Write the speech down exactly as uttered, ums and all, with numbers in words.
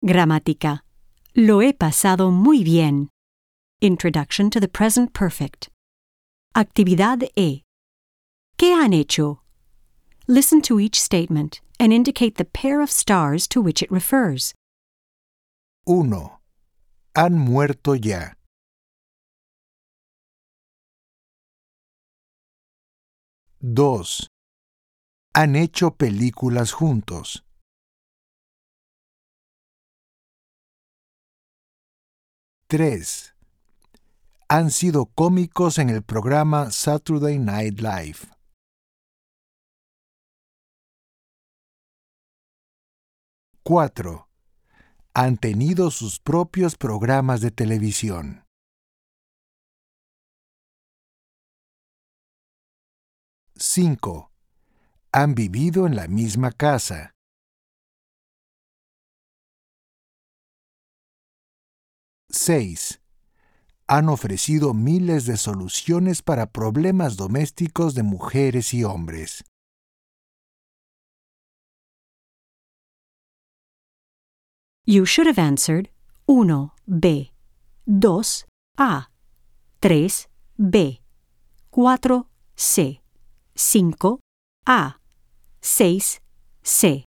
Gramática. Lo he pasado muy bien. Introduction to the Present Perfect. Actividad E. ¿Qué han hecho? Listen to each statement and indicate the pair of stars to which it refers. uno. Han muerto ya. dos. Han hecho películas juntos. tres. Han sido cómicos en el programa Saturday Night Live. cuatro. Han tenido sus propios programas de televisión. cinco. Han vivido en la misma casa. seis. Han ofrecido miles de soluciones para problemas domésticos de mujeres y hombres. You should have answered uno B, dos A, tres B, cuatro C, cinco A, seis C.